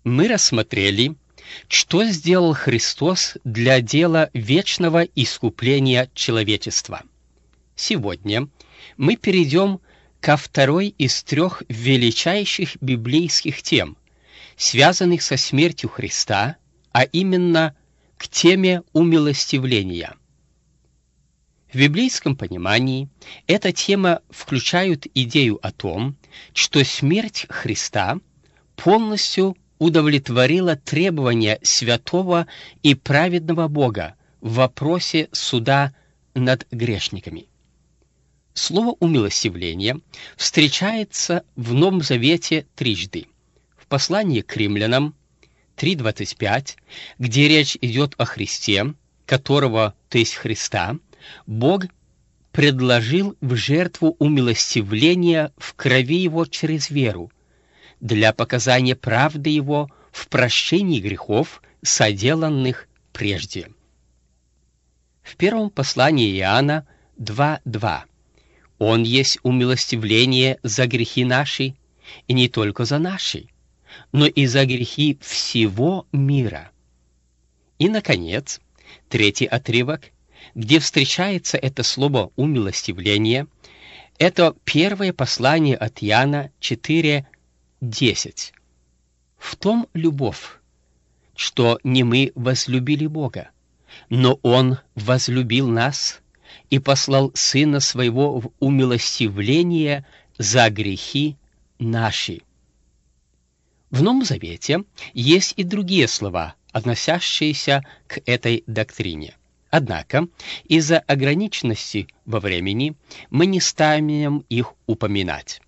мы рассмотрели, что сделал Христос для дела вечного искупления человечества. Сегодня мы перейдем ко второй из трех величайших библейских тем, связанных со смертью Христа, а именно к теме умилостивления. В библейском понимании эта тема включает идею о том, что смерть Христа полностью удовлетворила требования святого и праведного Бога в вопросе суда над грешниками. Слово «умилостивление» встречается в Новом Завете трижды. В послании к Римлянам 3:25, где речь идет о Христе, которого, то есть Христа, Бог предложил в жертву умилостивления в крови Его через веру, для показания правды Его в прощении грехов, соделанных прежде. В первом послании Иоанна 2:2 «Он есть умилостивление за грехи наши, и не только за наши, но и за грехи всего мира». И, наконец, третий отрывок, где встречается это слово «умилостивление», это первое послание от Иоанна 4:10. «В том любовь, что не мы возлюбили Бога, но Он возлюбил нас и послал Сына Своего в умилостивление за грехи наши». В Новом Завете есть и другие слова, относящиеся к этой доктрине. Однако, из-за ограниченности во времени мы не станем их упоминать.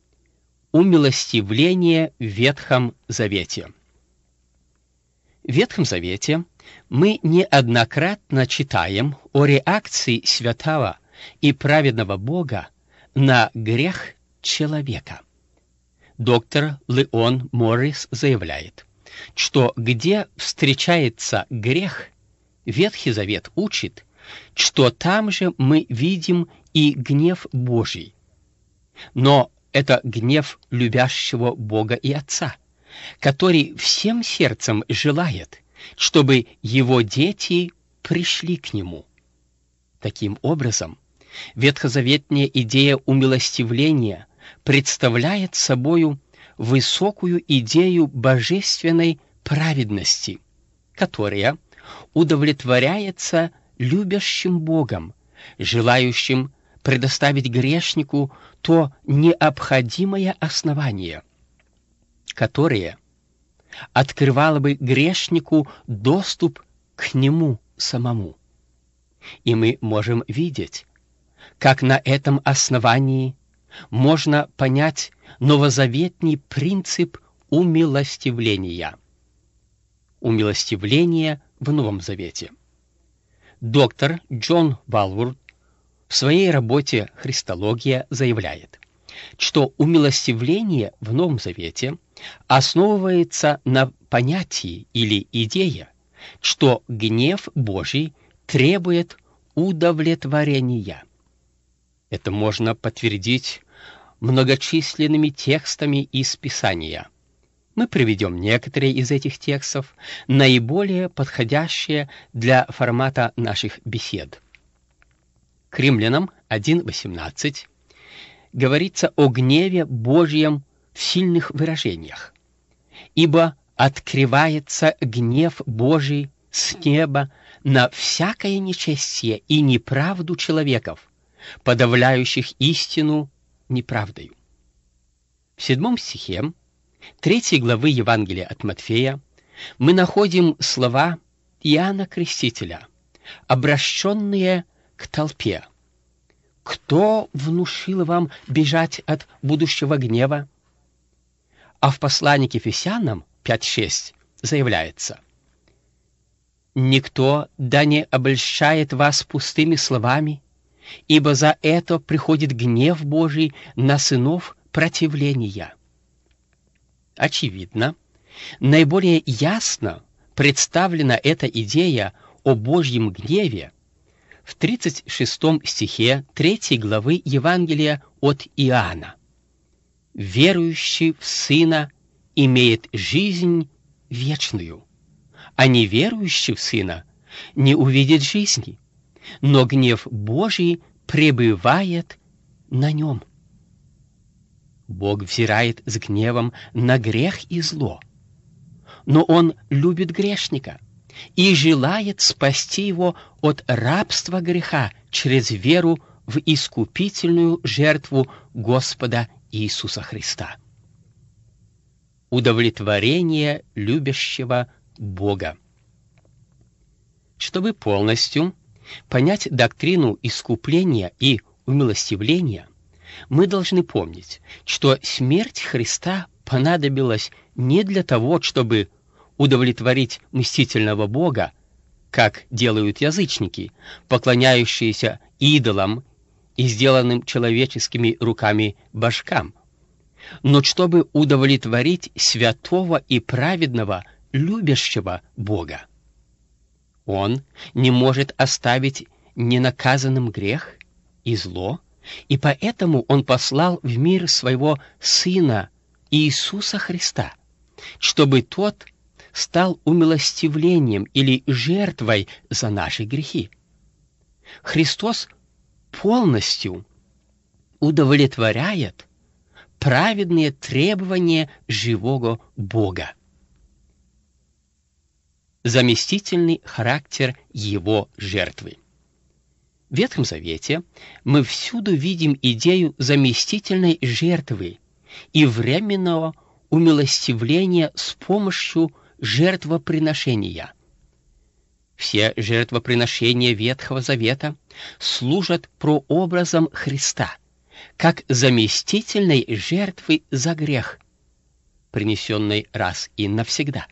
Умилостивление в Ветхом Завете. В Ветхом Завете мы неоднократно читаем о реакции святого и праведного Бога на грех человека. Доктор Леон Моррис заявляет, что где встречается грех, Ветхий Завет учит, что там же мы видим и гнев Божий. Но это гнев любящего Бога и Отца, который всем сердцем желает, чтобы его дети пришли к Нему. Таким образом, ветхозаветная идея умилостивления представляет собою высокую идею божественной праведности, которая удовлетворяется любящим Богом, желающим предоставить грешнику то необходимое основание, которое открывало бы грешнику доступ к нему самому. И мы можем видеть, как на этом основании можно понять новозаветный принцип умилостивления. Умилостивление в Новом Завете. Доктор Джон Валворд в своей работе «Христология» заявляет, что умилостивление в Новом Завете основывается на понятии или идее, что гнев Божий требует удовлетворения. Это можно подтвердить многочисленными текстами из Писания. Мы приведем некоторые из этих текстов, наиболее подходящие для формата наших бесед. К Римлянам 1:18 говорится о гневе Божьем в сильных выражениях. «Ибо открывается гнев Божий с неба на всякое нечестие и неправду человеков, подавляющих истину неправдою». В 7 стихе 3 главы Евангелия от Матфея мы находим слова Иоанна Крестителя, обращенные к толпе: «Кто внушил вам бежать от будущего гнева?» А в послании к Ефесянам 5:6 заявляется: «Никто да не обольщает вас пустыми словами, ибо за это приходит гнев Божий на сынов противления». Очевидно, наиболее ясно представлена эта идея о Божьем гневе в 36 стихе 3 главы Евангелия от Иоанна. «Верующий в Сына имеет жизнь вечную, а неверующий в Сына не увидит жизни, но гнев Божий пребывает на нем. Бог взирает с гневом на грех и зло, но Он любит грешника и желает спасти его от рабства греха через веру в искупительную жертву Господа Иисуса Христа. Удовлетворение любящего Бога. Чтобы полностью понять доктрину искупления и умилостивления, мы должны помнить, что смерть Христа понадобилась не для того, чтобы удовлетворить мстительного Бога, как делают язычники, поклоняющиеся идолам и сделанным человеческими руками божкам, но чтобы удовлетворить святого и праведного, любящего Бога. Он не может оставить ненаказанным грех и зло, и поэтому Он послал в мир Своего Сына Иисуса Христа, чтобы Тот стал умилостивлением или жертвой за наши грехи. Христос полностью удовлетворяет праведные требования живого Бога. Заместительный характер Его жертвы. В Ветхом Завете мы всюду видим идею заместительной жертвы и временного умилостивления с помощью жертвоприношения. Все жертвоприношения Ветхого Завета служат прообразом Христа, как заместительной жертвы за грех, принесенной раз и навсегда.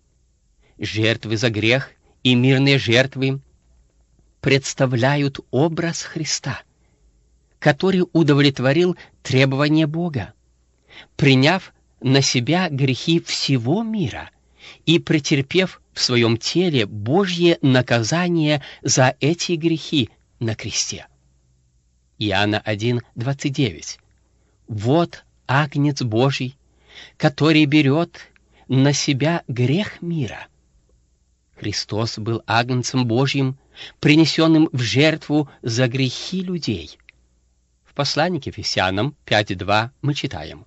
Жертвы за грех и мирные жертвы представляют образ Христа, который удовлетворил требования Бога, приняв на себя грехи всего мира и претерпев в своем теле Божье наказание за эти грехи на кресте. Иоанна 1:29. «Вот Агнец Божий, который берет на себя грех мира». Христос был Агнцем Божьим, принесенным в жертву за грехи людей. В послании к Ефесянам 5:2 мы читаем: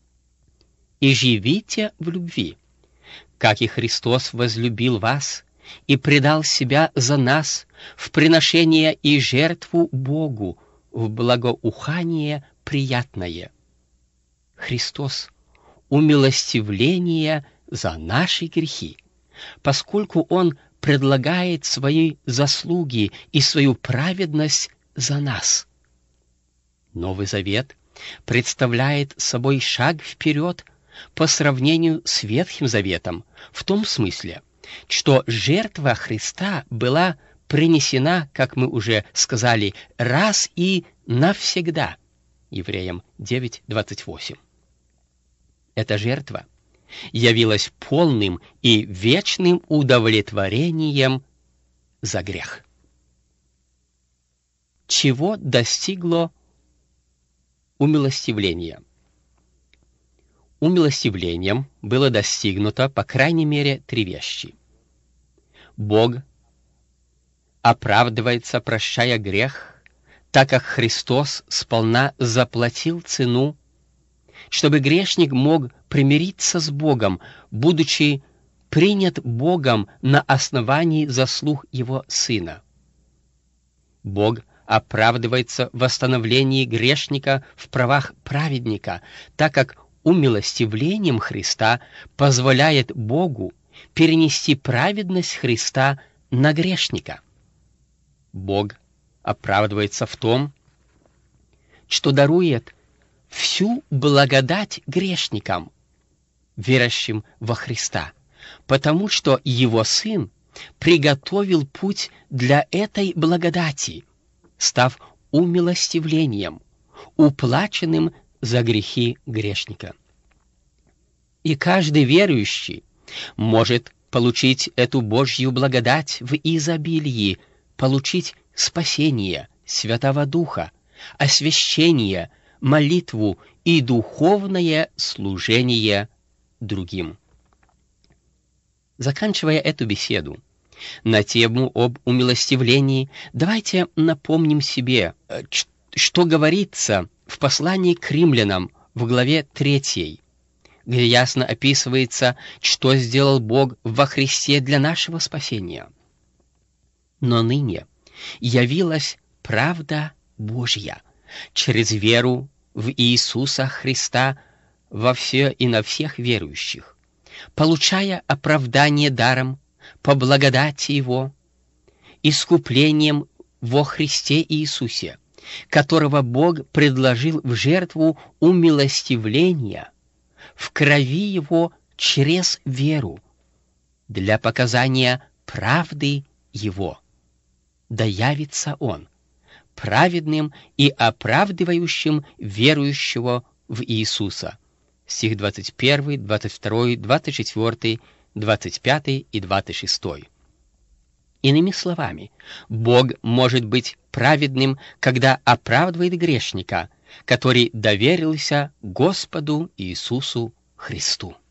«И живите в любви, как и Христос возлюбил вас и предал себя за нас в приношение и жертву Богу, в благоухание приятное». Христос — умилостивление за наши грехи, поскольку Он предлагает свои заслуги и свою праведность за нас. Новый Завет представляет собой шаг вперед по сравнению с Ветхим Заветом, в том смысле, что жертва Христа была принесена, как мы уже сказали, раз и навсегда. Евреям 9:28. Эта жертва явилась полным и вечным удовлетворением за грех. Чего достигло умилостивление? Умилостивлением было достигнуто, по крайней мере, 3 вещи. Бог оправдывается, прощая грех, так как Христос сполна заплатил цену, чтобы грешник мог примириться с Богом, будучи принят Богом на основании заслуг Его Сына. Бог оправдывается в восстановлении грешника в правах праведника, так как умилостивлением Христа позволяет Богу перенести праведность Христа на грешника. Бог оправдывается в том, что дарует всю благодать грешникам, верующим во Христа, потому что Его Сын приготовил путь для этой благодати, став умилостивлением, уплаченным за грехи грешника. И каждый верующий может получить эту Божью благодать в изобилии, получить спасение, Святого Духа, освящение, молитву и духовное служение другим. Заканчивая эту беседу на тему об умилостивлении, давайте напомним себе, что говорится в послании к римлянам в главе 3, где ясно описывается, что сделал Бог во Христе для нашего спасения. Но ныне явилась правда Божья через веру в Иисуса Христа во все и на всех верующих, получая оправдание даром по благодати Его, искуплением во Христе Иисусе, которого Бог предложил в жертву умилостивления в крови Его через веру для показания правды Его. Да явится Он праведным и оправдывающим верующего в Иисуса. Стих 21, 22, 24, 25 и 26. Иными словами, Бог может быть праведным, когда оправдывает грешника, который доверился Господу Иисусу Христу.